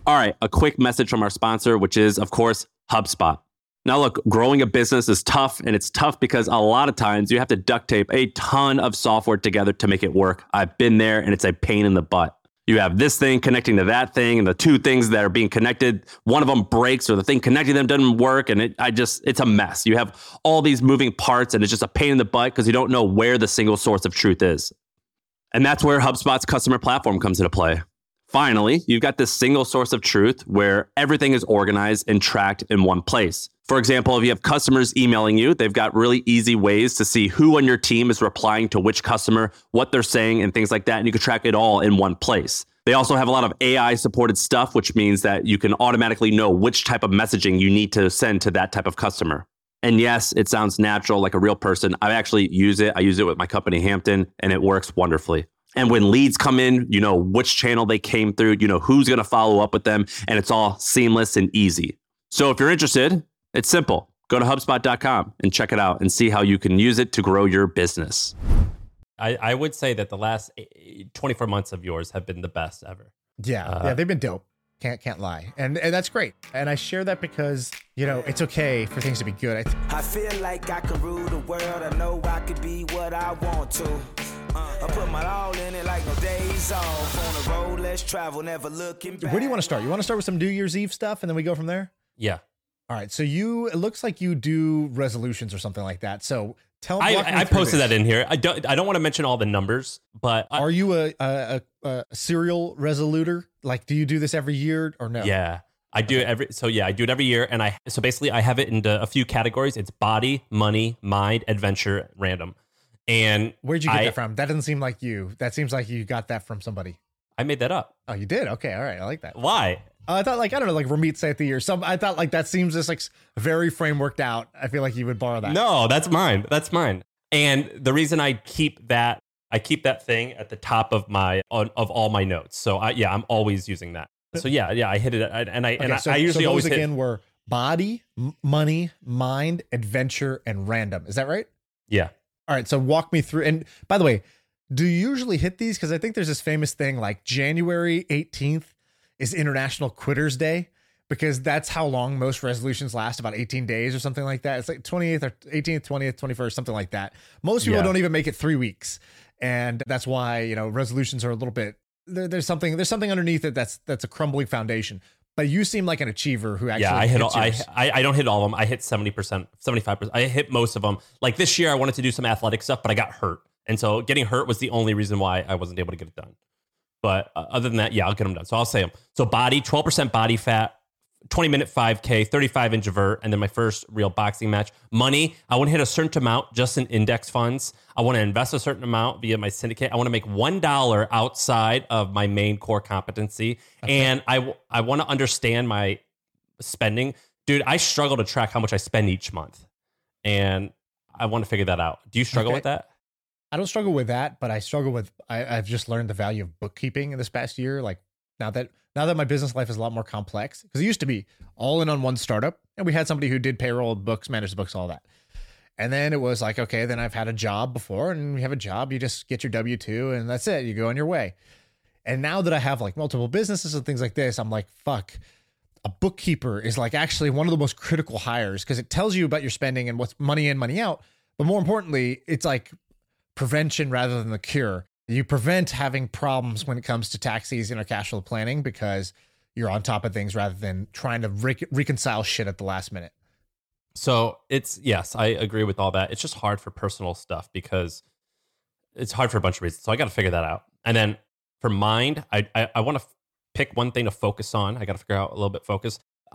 All right, a quick message from our sponsor, which is, of course, HubSpot. Now, look, growing a business is tough, and it's tough because a lot of times you have to duct tape a ton of software together to make it work. I've been there, and it's a pain in the butt. You have this thing connecting to that thing, and the two things that are being connected, one of them breaks, or the thing connecting them doesn't work, and it's a mess. You have all these moving parts, and it's just a pain in the butt because you don't know where the single source of truth is. And that's where HubSpot's customer platform comes into play. Finally, you've got this single source of truth where everything is organized and tracked in one place. For example, if you have customers emailing you, they've got really easy ways to see who on your team is replying to which customer, what they're saying, and things like that. And you can track it all in one place. They also have a lot of AI supported stuff, which means that you can automatically know which type of messaging you need to send to that type of customer. And yes, it sounds natural, like a real person. I actually use it. I use it with my company, Hampton, and it works wonderfully. And when leads come in, you know which channel they came through, you know who's going to follow up with them, and it's all seamless and easy. So if you're interested, it's simple. Go to HubSpot.com and check it out and see how you can use it to grow your business. I would say that the last 24 months of yours have been the best ever. Yeah, they've been dope. Can't lie. And that's great. And I share that because, you know, it's okay for things to be good. I feel like I can rule the world. I know I could be what I want to. I put my all in it like no days off. On the road, let's travel, never looking back. Where do you want to start? You want to start with some New Year's Eve stuff and then we go from there? Yeah. All right. So it looks like you do resolutions or something like that. So I posted that in here. I don't want to mention all the numbers, but are you a serial resoluter? Like, do you do this every year or no? Yeah, I do it I do it every year. And so basically I have it into a few categories. It's body, money, mind, adventure, random. And where'd you get that from? That doesn't seem like you. That seems like you got that from somebody. I made that up. Oh, you did? Okay. All right. I like that. Why? I thought like, I don't know, like Ramit Sethi or some, I thought like that seems just like very frameworked out. I feel like you would borrow that. No, that's mine. That's mine. And the reason I keep that thing at the top of of all my notes. So I'm always using that. So yeah, I hit it. I usually always hit. Again were body, money, mind, adventure, and random. Is that right? Yeah. All right. So walk me through. And by the way, do you usually hit these? Because I think there's this famous thing like January 18th is International Quitters Day, because that's how long most resolutions last, about 18 days or something like that. It's like 28th or 18th, 20th, 21st, something like that. Most people don't even make it 3 weeks. And that's why, you know, resolutions are a little bit, there's something underneath it that's a crumbling foundation. But you seem like an achiever who actually I don't hit all of them. I hit 70%, 75%. I hit most of them. Like this year, I wanted to do some athletic stuff, but I got hurt. And so getting hurt was the only reason why I wasn't able to get it done. But other than that, I'll get them done. So I'll say them. So body, 12% body fat, 20-minute 5K, 35-inch vert, and then my first real boxing match. Money, I want to hit a certain amount just in index funds. I want to invest a certain amount via my syndicate. I want to make $1 outside of my main core competency. Okay. And I want to understand my spending. Dude, I struggle to track how much I spend each month. And I want to figure that out. Do you struggle with that? I don't struggle with that, but I struggle with, I've just learned the value of bookkeeping in this past year. Like now that my business life is a lot more complex, because it used to be all in on one startup and we had somebody who did payroll, books, managed the books, all that. And then it was like, okay, then I've had a job before, and you have a job, you just get your W-2 and that's it. You go on your way. And now that I have like multiple businesses and things like this, I'm like, fuck, a bookkeeper is like actually one of the most critical hires, because it tells you about your spending and what's money in, money out. But more importantly, it's like prevention rather than the cure. You prevent having problems when it comes to tax season or cash flow planning because you're on top of things rather than trying to reconcile shit at the last minute. So yes, I agree with all that. It's just hard for personal stuff because it's hard for a bunch of reasons. So I got to figure that out. And then for mind, I want to pick one thing to focus on. I got to figure out a little bit focus.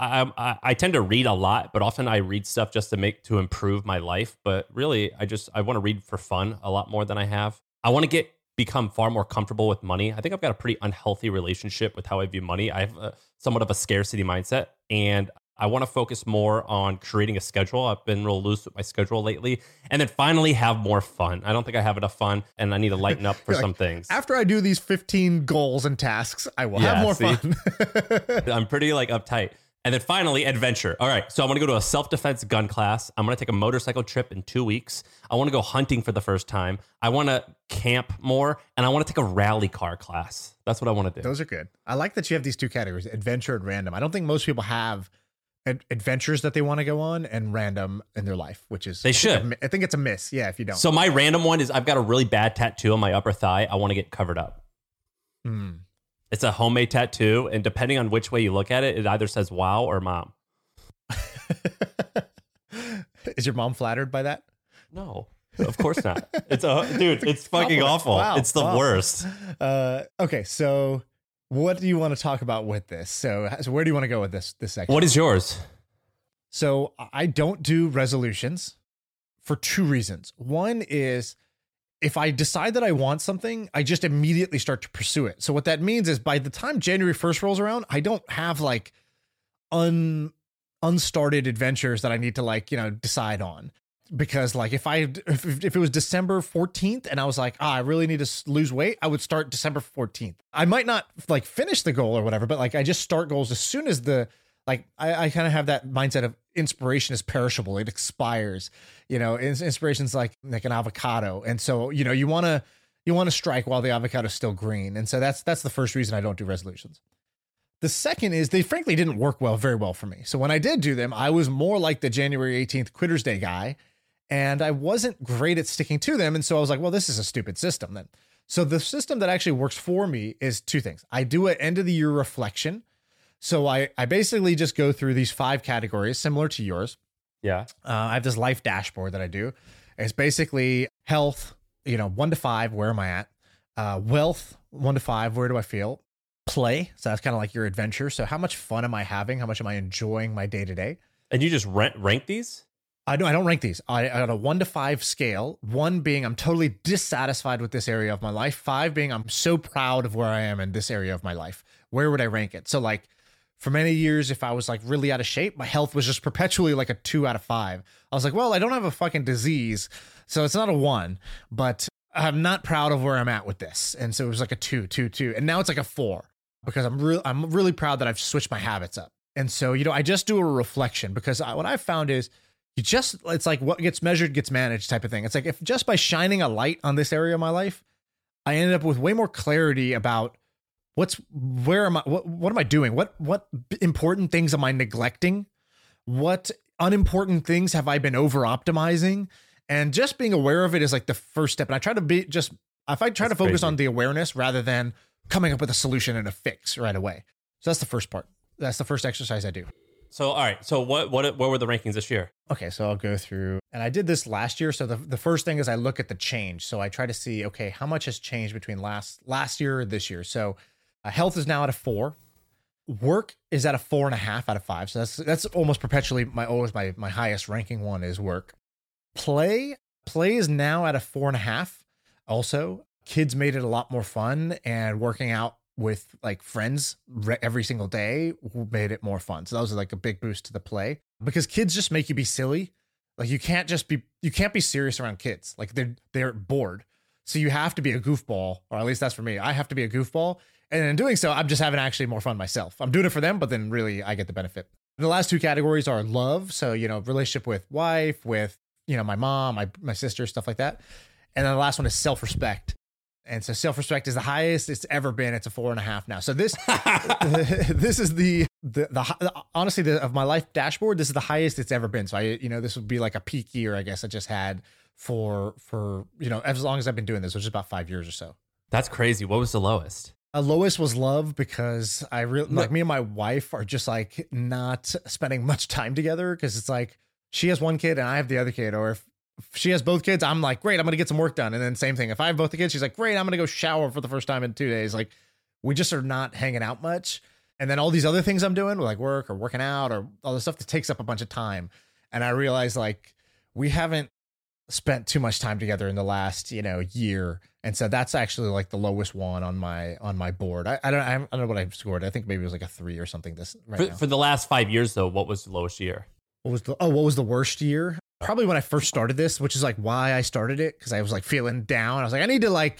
I tend to read a lot, but often I read stuff just to improve my life. But really, I want to read for fun a lot more than I have. I want to become far more comfortable with money. I think I've got a pretty unhealthy relationship with how I view money. I have somewhat of a scarcity mindset, and I want to focus more on creating a schedule. I've been real loose with my schedule lately. And then finally have more fun. I don't think I have enough fun, and I need to lighten up for some things. After I do these 15 goals and tasks, I will have more fun. I'm pretty uptight. And then finally, adventure. All right, so I want to go to a self-defense gun class. I'm going to take a motorcycle trip in 2 weeks. I want to go hunting for the first time. I want to camp more, and I want to take a rally car class. That's what I want to do. Those are good. I like that you have these two categories, adventure and random. I don't think most people have adventures that they want to go on and random in their life, which is They should. I think it's a miss. Yeah, if you don't. So my random one is I've got a really bad tattoo on my upper thigh. I want to get covered up. It's a homemade tattoo, and depending on which way you look at it, it either says wow or mom. Is your mom flattered by that? No, of course not. It's fucking awful. Wow. It's the worst. Okay, so what do you want to talk about with this? So where do you want to go with this section? What is yours? So I don't do resolutions for two reasons. One is if I decide that I want something, I just immediately start to pursue it. So what that means is by the time January 1st rolls around, I don't have like unstarted adventures that I need to like, decide on. Because like if it was December 14th and I was like, I really need to lose weight, I would start December 14th. I might not like finish the goal or whatever, but like I just start goals as soon as I kind of have that mindset of inspiration is perishable. It expires, inspiration's like an avocado. And so, you want to strike while the avocado is still green. And so that's the first reason I don't do resolutions. The second is they frankly didn't work very well for me. So when I did do them, I was more like the January 18th Quitter's Day guy, and I wasn't great at sticking to them. And so I was like, well, this is a stupid system then. So the system that actually works for me is two things. I do an end of the year reflection. So I basically just go through these 5 categories similar to yours. Yeah. I have this life dashboard that I do. It's basically health, 1 to 5, where am I at? Wealth, 1 to 5, where do I feel? Play. So that's kind of like your adventure. So how much fun am I having? How much am I enjoying my day to day? And you just rank these? I don't rank these. I got a 1 to 5 scale. 1 being I'm totally dissatisfied with this area of my life. 5 being I'm so proud of where I am in this area of my life. Where would I rank it? So like for many years, if I was like really out of shape, my health was just perpetually like a 2 out of 5. I was like, well, I don't have a fucking disease, so it's not a 1, but I'm not proud of where I'm at with this. And so it was like a 2, 2, 2. And now it's like a 4 because I'm really proud that I've switched my habits up. And so, I just do a reflection because what I've found is it's like what gets measured gets managed type of thing. It's like if just by shining a light on this area of my life, I ended up with way more clarity about what am I doing? What important things am I neglecting? What unimportant things have I been over optimizing? And just being aware of it is like the first step. And I try to focus on the awareness rather than coming up with a solution and a fix right away. So that's the first part. That's the first exercise I do. So, all right. So what were the rankings this year? Okay. So I'll go through, and I did this last year. So the first thing is I look at the change. So I try to see, okay, how much has changed between last year or this year? So health is now at a 4. Work is at a 4.5 out of 5. So that's almost perpetually my highest ranking one is work. Play is now at a 4.5. Also, kids made it a lot more fun, and working out with like friends every single day made it more fun. So that was like a big boost to the play because kids just make you be silly. Like you can't be serious around kids. Like they're bored. So you have to be a goofball, or at least that's for me. I have to be a goofball. And in doing so, I'm just having actually more fun myself. I'm doing it for them, but then really I get the benefit. The last 2 categories are love. So, relationship with wife, with, my mom, my sister, stuff like that. And then the last one is self-respect. And so self-respect is the highest it's ever been. It's a 4.5 now. So this is the honestly, of my life dashboard, this is the highest it's ever been. So this would be like a peak year, I guess I just had for as long as I've been doing this, which is about 5 years or so. That's crazy. What was the lowest? Lowest was love because I really like me and my wife are just like not spending much time together because it's like she has 1 kid and I have the other kid, or if she has both kids, I'm like, great, I'm going to get some work done. And then same thing. If I have both the kids, she's like, great, I'm going to go shower for the first time in 2 days. Like we just are not hanging out much. And then all these other things I'm doing like work or working out or all the stuff that takes up a bunch of time. And I realized like we haven't spent too much time together in the last, year. And so that's actually like the lowest one on my board. I don't know what I scored. I think maybe it was like a 3 or something For the last 5 years though, what was the lowest year? What was the worst year? Probably when I first started this, which is like why I started it. Cause I was like feeling down. I was like, I need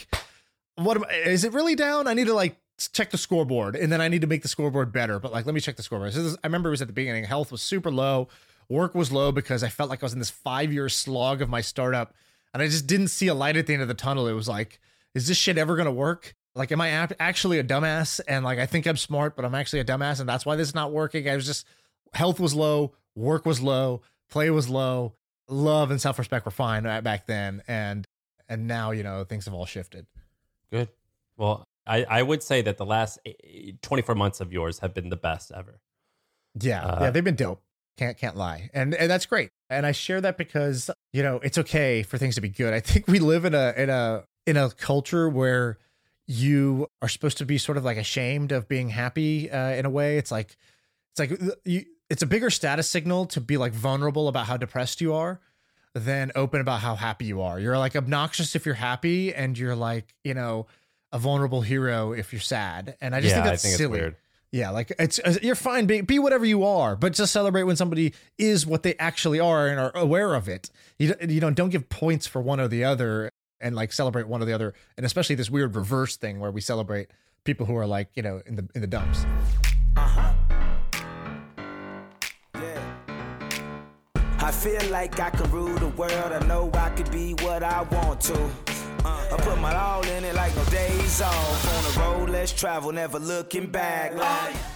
to is it really down? I need to like check the scoreboard, and then I need to make the scoreboard better. But like, let me check the scoreboard. I remember it was at the beginning. Health was super low. Work was low because I felt like I was in this 5-year slog of my startup, and I just didn't see a light at the end of the tunnel. It was like, is this shit ever going to work? Like, am I actually a dumbass? And like, I think I'm smart, but I'm actually a dumbass. And that's why this is not working. I was just, health was low, work was low, play was low, love and self-respect were fine back then. And now, you know, things have all shifted. Good. Well, I would say that the last 24 months of yours have been the best ever. Yeah, they've been dope. Can't lie. And that's great. And I share that because, you know, it's okay for things to be good. I think we live in a culture where you are supposed to be sort of like ashamed of being happy in a way. It's a bigger status signal to be like vulnerable about how depressed you are than open about how happy you are. You're like obnoxious if you're happy, and you're like, you know, a vulnerable hero if you're sad. And I just think that's silly. It's weird. Yeah, like it's you're fine be whatever you are, but just celebrate when somebody is what they actually are and are aware of it. You know, don't give points for one or the other, and like celebrate one or the other, and especially this weird reverse thing where we celebrate people who are like, you know, in the dumps. I feel like I can rule the world. I know I could be what I want to. I put my all in it like no days off. On the road, let's travel, never looking back. Like